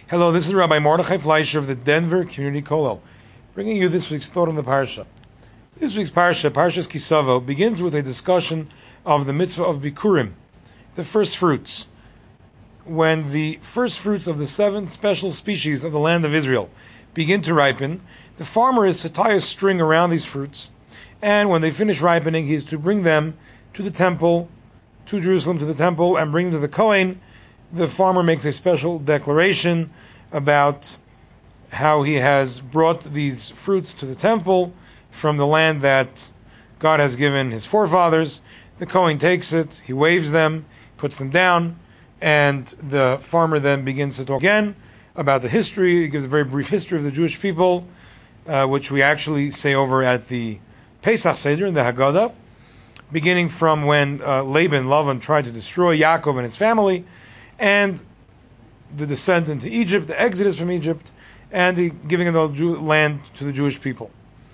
Hello, this is Rabbi Mordechai Fleischer of the Denver Community Kollel, bringing you this week's thought on the Parsha. This week's Parsha, Parshas Kisavo, begins with a discussion of the mitzvah of Bikurim, the first fruits. When the first fruits of the 7 special species of the land of Israel begin to ripen, the farmer is to tie a string around these fruits, and when they finish ripening, he is to bring them to the temple, to Jerusalem, to the temple, and bring them to the Kohen. The farmer makes a special declaration about how he has brought these fruits to the temple from the land that God has given his forefathers. The Kohen takes it, he waves them, puts them down, and the farmer then begins to talk again about the history. He gives a very brief history of the Jewish people, which we actually say over at the Pesach Seder in the Haggadah, beginning from when Laban tried to destroy Yaakov and his family, and the descent into Egypt, the exodus from Egypt, and the giving of the land to the Jewish people.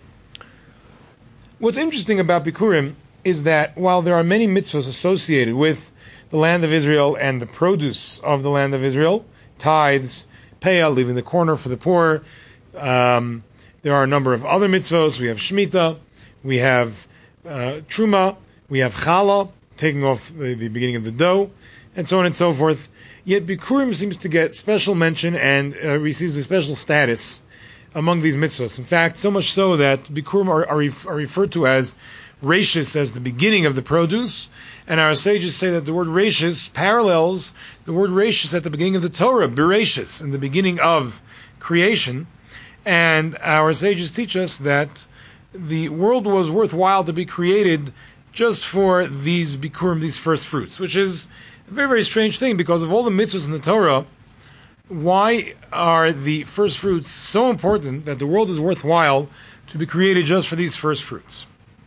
What's interesting about Bikurim is that while there are many mitzvahs associated with the land of Israel and the produce of the land of Israel, tithes, payah, leaving the corner for the poor, there are a number of other mitzvahs. We have Shemitah, we have Truma, we have Challah, taking off the beginning of the dough, and so on and so forth. Yet Bikurim seems to get special mention and receives a special status among these mitzvahs. In fact, so much so that Bikurim are referred to as Rashis, as the beginning of the produce, and our sages say that the word Rashis parallels the word Rashis at the beginning of the Torah, Bereshis, in the beginning of creation. And our sages teach us that the world was worthwhile to be created just for these Bikurim, these first fruits, which is a very, very strange thing, because of all the mitzvahs in the Torah, why are the first fruits so important that the world is worthwhile to be created just for these first fruits?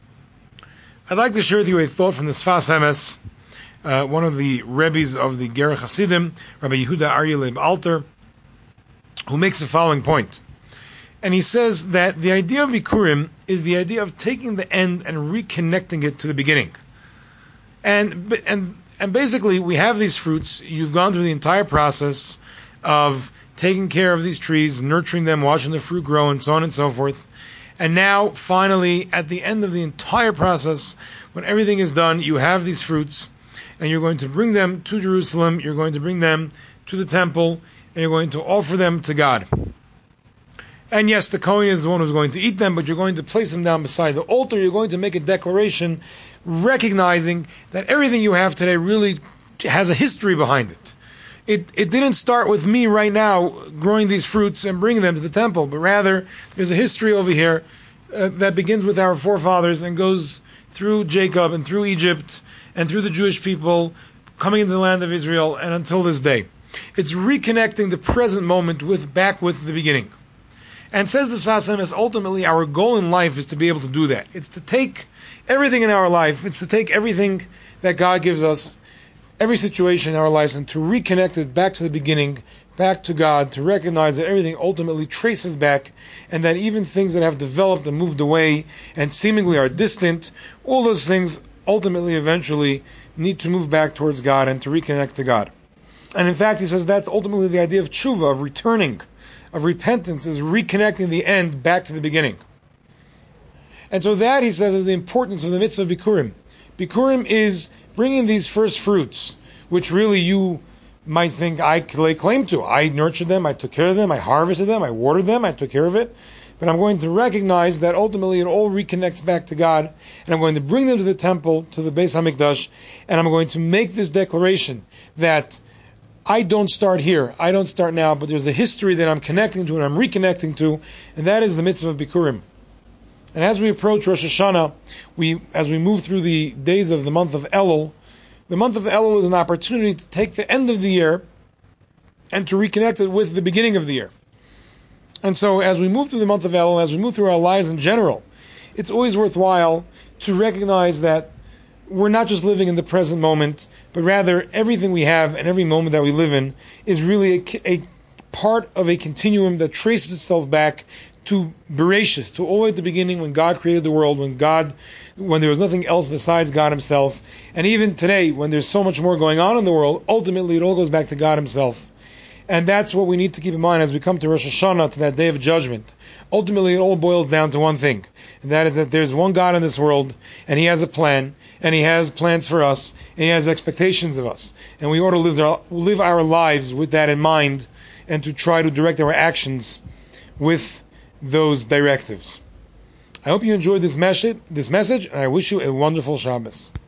I'd like to share with you a thought from the Sfas Emes, one of the Rebbes of the Ger Hasidim, Rabbi Yehuda Aryeh Leib Alter, who makes the following point. And he says that the idea of Bikurim is the idea of taking the end and reconnecting it to the beginning. And basically, we have these fruits. You've gone through the entire process of taking care of these trees, nurturing them, watching the fruit grow, and so on and so forth. And now, finally, at the end of the entire process, when everything is done, you have these fruits, and you're going to bring them to Jerusalem, you're going to bring them to the temple, and you're going to offer them to God. And yes, the Kohen is the one who's going to eat them, but you're going to place them down beside the altar. You're going to make a declaration recognizing that everything you have today really has a history behind it. It didn't start with me right now growing these fruits and bringing them to the temple, but rather there's a history over here that begins with our forefathers and goes through Jacob and through Egypt and through the Jewish people coming into the land of Israel and until this day. It's reconnecting the present moment back with the beginning. And says the Sfas Emes, ultimately our goal in life is to be able to do that. It's to take everything in our life, it's to take everything that God gives us, every situation in our lives, and to reconnect it back to the beginning, back to God, to recognize that everything ultimately traces back, and that even things that have developed and moved away and seemingly are distant, all those things ultimately, eventually, need to move back towards God and to reconnect to God. And in fact, he says that's ultimately the idea of tshuva, of returning, of repentance, is reconnecting the end back to the beginning. And so that, he says, is the importance of the mitzvah of Bikurim. Bikurim is bringing these first fruits, which really you might think I lay claim to. I nurtured them, I took care of them, I harvested them, I watered them, I took care of it. But I'm going to recognize that ultimately it all reconnects back to God, and I'm going to bring them to the temple, to the Beis HaMikdash, and I'm going to make this declaration that I don't start here, I don't start now, but there's a history that I'm connecting to and I'm reconnecting to, and that is the mitzvah of Bikurim. And as we approach Rosh Hashanah, as we move through the days of the month of Elul, the month of Elul is an opportunity to take the end of the year and to reconnect it with the beginning of the year. And so as we move through the month of Elul, as we move through our lives in general, it's always worthwhile to recognize that we're not just living in the present moment, but rather everything we have and every moment that we live in is really a part of a continuum that traces itself back to Bereshis, to all the way at the beginning when God created the world, when there was nothing else besides God Himself. And even today, when there's so much more going on in the world, ultimately it all goes back to God Himself. And that's what we need to keep in mind as we come to Rosh Hashanah, to that day of judgment. Ultimately, it all boils down to one thing, and that is that there's one God in this world, and He has a plan, and He has plans for us, and He has expectations of us. And we ought to live our lives with that in mind, and to try to direct our actions with those directives. I hope you enjoyed this message, and I wish you a wonderful Shabbos.